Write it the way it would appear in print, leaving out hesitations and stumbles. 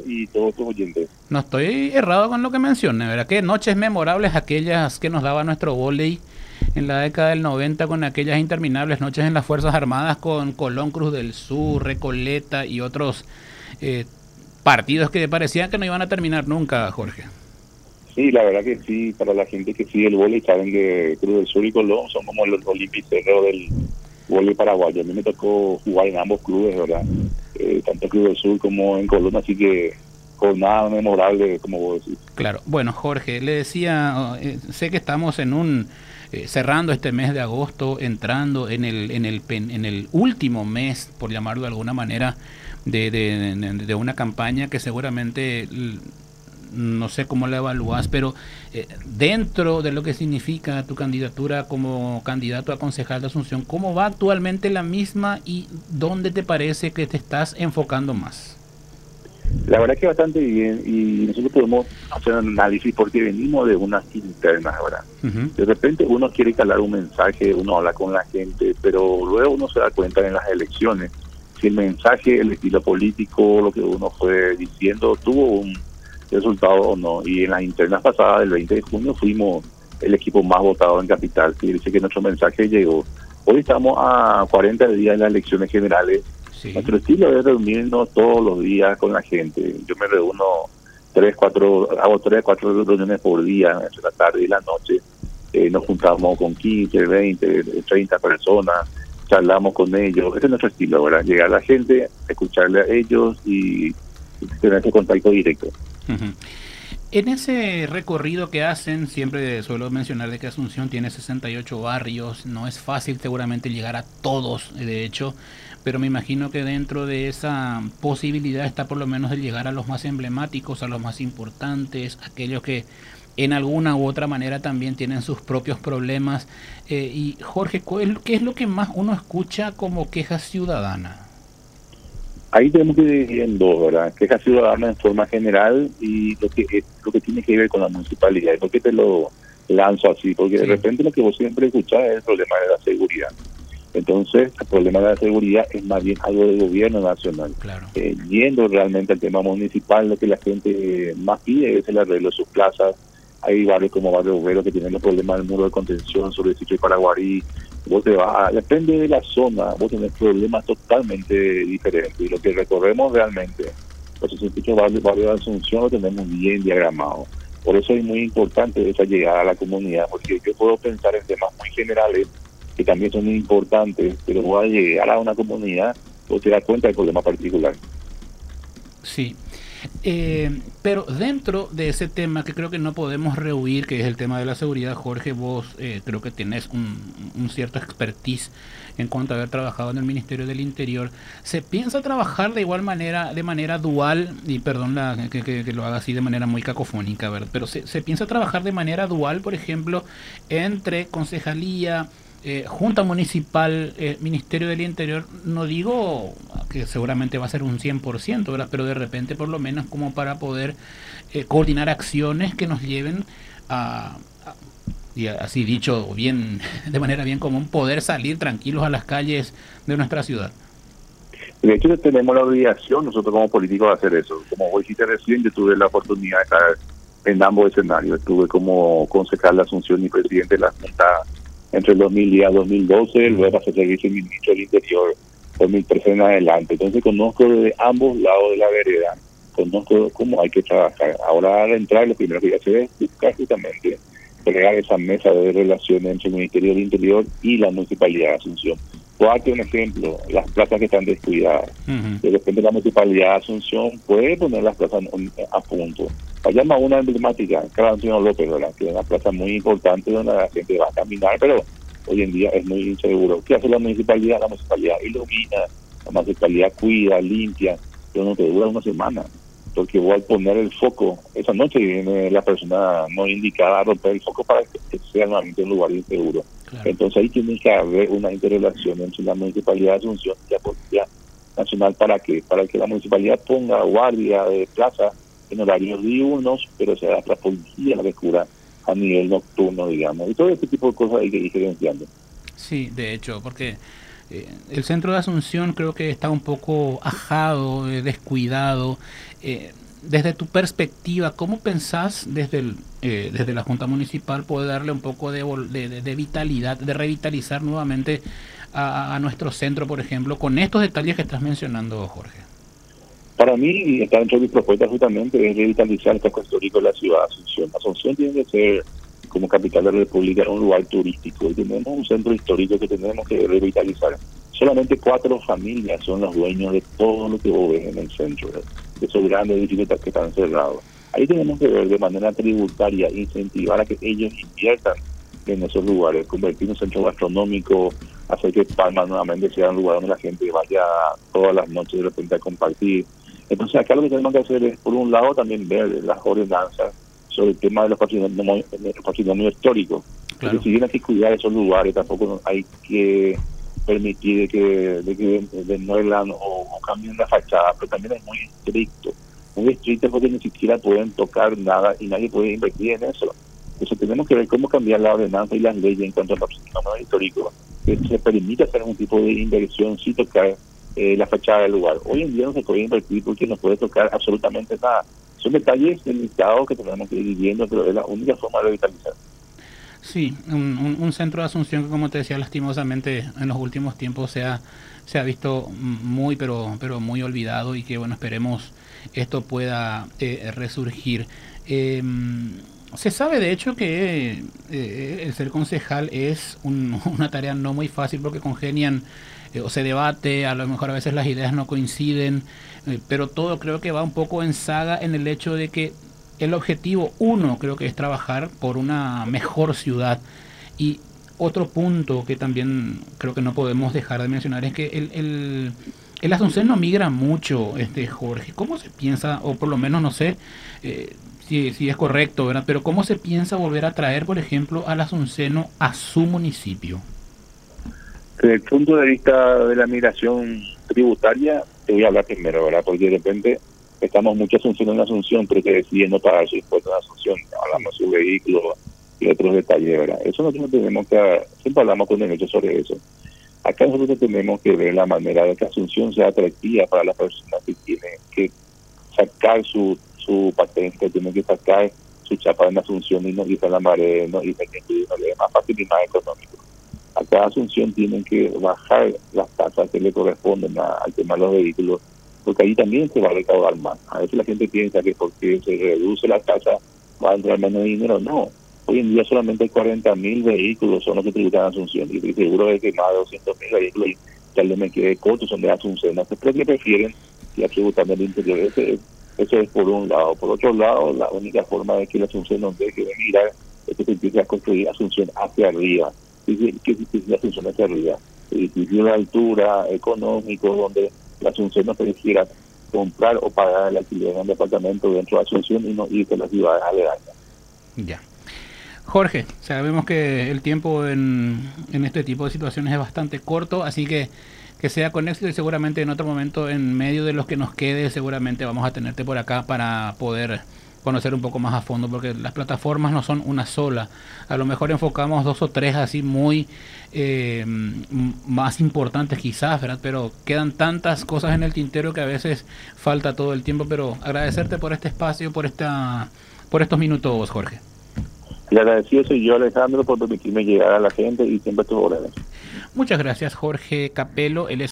vos y todos tus oyentes. No estoy errado con lo que mencioné, ¿verdad? Que noches memorables aquellas que nos daba nuestro vóley en la década del 90 con aquellas interminables noches en las Fuerzas Armadas con Colón, Cruz del Sur, Recoleta y otros eh, partidos que parecían que no iban a terminar nunca, Jorge. Sí, la verdad que sí, para la gente que sigue el vóley saben que Cruz del Sur y Colón son como los olimpiceros del vóley paraguayo. A mí me tocó jugar en ambos clubes, ¿verdad? Tanto Cruz del Sur como en Colón, así que jornada memorable, como vos decís. Claro, bueno, Jorge, le decía, sé que estamos en un cerrando este mes de agosto, entrando en el último mes, por llamarlo de alguna manera, de una campaña que seguramente no sé cómo la evalúas, pero dentro de lo que significa tu candidatura como candidato a concejal de Asunción, ¿cómo va actualmente la misma y dónde te parece que te estás enfocando más? La verdad que bastante bien y nosotros podemos hacer un análisis porque venimos de unas internas, ¿verdad? Uh-huh. De repente uno quiere calar un mensaje, uno habla con la gente, pero luego uno se da cuenta en las elecciones si el mensaje, el estilo político, lo que uno fue diciendo, tuvo un resultado o no. Y en las internas pasadas del 20 de junio fuimos el equipo más votado en Capital, que dice que nuestro mensaje llegó. Hoy estamos a 40 días de las elecciones generales. Sí. Nuestro estilo es reunirnos todos los días con la gente. Yo me reúno hago 3, 4 reuniones por día, entre la tarde y la noche. Nos juntamos con 15, 20, 30 personas, charlamos con ellos. Ese es nuestro estilo, ¿verdad? Llegar a la gente, escucarle a ellos y tener ese contacto directo. Uh-huh. En ese recorrido que hacen, siempre suelo mencionar de que Asunción tiene 68 barrios, no es fácil seguramente llegar a todos, de hecho, pero me imagino que dentro de esa posibilidad está por lo menos el llegar a los más emblemáticos, a los más importantes, aquellos que en alguna u otra manera también tienen sus propios problemas. Y Jorge, ¿qué es lo que más uno escucha como queja ciudadana? Ahí tenemos que dividir en dos, ¿verdad? Queja ciudadana en forma general y lo que tiene que ver con la municipalidad. ¿Por qué te lo lanzo así? Porque de repente lo que vos siempre escuchás es el problema de la seguridad. Entonces, el problema de la seguridad es más bien algo del gobierno nacional. Claro. Yendo realmente al tema municipal, lo que la gente más pide es el arreglo de sus plazas. Hay barrios como Barrio Obrero que tienen los problemas del muro de contención sobre el sitio de Paraguarí. Vos te vas, depende de la zona, vos tenés problemas totalmente diferentes. Y lo que recorremos realmente, los 68 barrios de Asunción lo tenemos bien diagramado. Por eso es muy importante esa llegada a la comunidad, porque yo puedo pensar en temas muy generales que también son muy importantes, pero voy a llegar a una comunidad, vos te das cuenta del problema particular. Sí. Pero dentro de ese tema que creo que no podemos rehuir, que es el tema de la seguridad, Jorge, vos creo que tenés un cierto expertise en cuanto a haber trabajado en el Ministerio del Interior. ¿Se piensa trabajar de igual manera, de manera dual? Y perdón que lo haga así de manera muy cacofónica, ¿verdad? Pero ¿se piensa trabajar de manera dual, por ejemplo, entre concejalía, Junta Municipal, Ministerio del Interior? No digo que seguramente va a ser un 100%, ¿verdad? Pero de repente por lo menos como para poder coordinar acciones que nos lleven y así dicho bien, de manera bien común, poder salir tranquilos a las calles de nuestra ciudad. De hecho, tenemos la obligación nosotros como políticos de hacer eso. Como vos dijiste recién, yo tuve la oportunidad de estar en ambos escenarios. Estuve como concejal de Asunción y presidente de la Junta entre el 2010 y 2012, luego pasé a ser viceministro del Interior 2013 en adelante. Entonces conozco de ambos lados de la vereda, conozco cómo hay que trabajar. Ahora al entrar lo primero que voy a hacer es buscar justamente crear esa mesa de relaciones entre el Ministerio del Interior y la Municipalidad de Asunción. Por darte un ejemplo, las plazas que están descuidadas. Uh-huh. De repente la Municipalidad de Asunción puede poner las plazas a punto. Vayamos a una emblemática, Carlos Antonio López, ¿verdad? Que es una plaza muy importante donde la gente va a caminar, pero hoy en día es muy inseguro. ¿Qué hace la municipalidad? La municipalidad ilumina, la municipalidad cuida, limpia, pero no te dura una semana. Porque vos al poner el foco, esa noche viene la persona no indicada a romper el foco para que sea nuevamente un lugar inseguro. Claro. Entonces ahí tiene que haber una interrelación entre la Municipalidad de Asunción y la Policía Nacional. ¿Para qué? Para que la municipalidad ponga guardia de plaza en horarios diurnos, pero se da la policía la que cura a nivel nocturno, digamos. Y todo este tipo de cosas hay que ir diferenciando. Sí, de hecho, porque el centro de Asunción creo que está un poco ajado, descuidado. desde tu perspectiva, ¿cómo pensás desde la Junta Municipal poder darle un poco de vitalidad, de revitalizar nuevamente a nuestro centro, por ejemplo, con estos detalles que estás mencionando, Jorge? Para mí, y está dentro de mi propuesta justamente, es revitalizar el casco histórico de la ciudad de Asunción. Asunción tiene que ser, como capital de la República, un lugar turístico. Y tenemos un centro histórico que tenemos que revitalizar. Solamente 4 familias son los dueños de todo lo que vos ves en el centro, de esos grandes edificios que están cerrados. Ahí tenemos que ver de manera tributaria, incentivar a que ellos inviertan en esos lugares, convertir un centro gastronómico, hacer que Palma nuevamente sea un lugar donde la gente vaya todas las noches de repente a compartir. Entonces acá lo que tenemos que hacer es, por un lado, también ver las ordenanzas sobre el tema de los patrimonios históricos. Claro. Porque si bien hay que cuidar esos lugares, tampoco hay que permitir de que demuelan o cambien la fachada, pero también es muy estricto porque ni siquiera pueden tocar nada y nadie puede invertir en eso. Entonces tenemos que ver cómo cambiar la ordenanza y las leyes en cuanto a los patrimonios históricos, que se permite hacer un tipo de inversión sin tocar la fachada del lugar. Hoy en día no se puede invertir porque no puede tocar absolutamente nada. Son detalles delicados que tenemos que ir viendo, pero es la única forma de revitalizar. Sí, un centro de Asunción que, como te decía, lastimosamente en los últimos tiempos se ha visto muy, pero muy olvidado, y que, bueno, esperemos esto pueda resurgir. Se sabe, de hecho, que el ser concejal es una tarea no muy fácil porque congenian o se debate, a lo mejor a veces las ideas no coinciden, pero todo creo que va un poco en saga en el hecho de que el objetivo uno creo que es trabajar por una mejor ciudad. Y otro punto que también creo que no podemos dejar de mencionar es que el Asunción no migra mucho, Jorge. ¿Cómo se piensa, o por lo menos no sé si es correcto, ¿verdad? Pero cómo se piensa volver a traer, por ejemplo, al asunceno a su municipio? Desde el punto de vista de la migración tributaria, te voy a hablar primero, ¿verdad? Porque de repente estamos mucha Asunción en Asunción, pero que deciden no pagar su impuesto en Asunción, hablamos de su vehículo y otros detalles, ¿verdad? Eso nosotros tenemos que, siempre hablamos con derechos sobre eso. Acá nosotros tenemos que ver la manera de que Asunción sea atractiva para las personas que tienen que sacar su patente, tienen que sacar su chapa en Asunción y no irse a la Maré, no irse a Quindío, no le es más fácil y más económico. Acá Asunción tienen que bajar las tasas que le corresponden al tema de los vehículos, porque ahí también se va a recaudar más. A veces la gente piensa que porque se reduce la tasa va a entrar menos dinero. No, hoy en día solamente 40.000 vehículos son los que tributan a Asunción, y estoy seguro de que más de 200.000 vehículos, y tal vez me quede corto, son de Asunción. Entonces creo que prefieren ir tributando el interior. Eso es por un lado. Por otro lado, la única forma de que la Asunción no deje de mirar es que se empiece a construir Asunción hacia arriba. ¿Qué es la Asunción hacia arriba? Edificios de altura, económicos, donde la Asunción no prefiera comprar o pagar el alquiler de un departamento dentro de Asunción y no irse a las ciudades aledañas. Ya. Jorge, sabemos que el tiempo en este tipo de situaciones es bastante corto, así que sea con éxito, y seguramente en otro momento, en medio de los que nos quede, seguramente vamos a tenerte por acá para poder conocer un poco más a fondo, porque las plataformas no son una sola. A lo mejor enfocamos 2 o 3 así muy más importantes quizás, ¿verdad? Pero quedan tantas cosas en el tintero que a veces falta todo el tiempo. Pero agradecerte por este espacio, por estos minutos, Jorge. Le agradecido soy yo, Alejandro, por permitirme llegar a la gente y siempre tus órdenes. Muchas gracias, Jorge Capello. Él es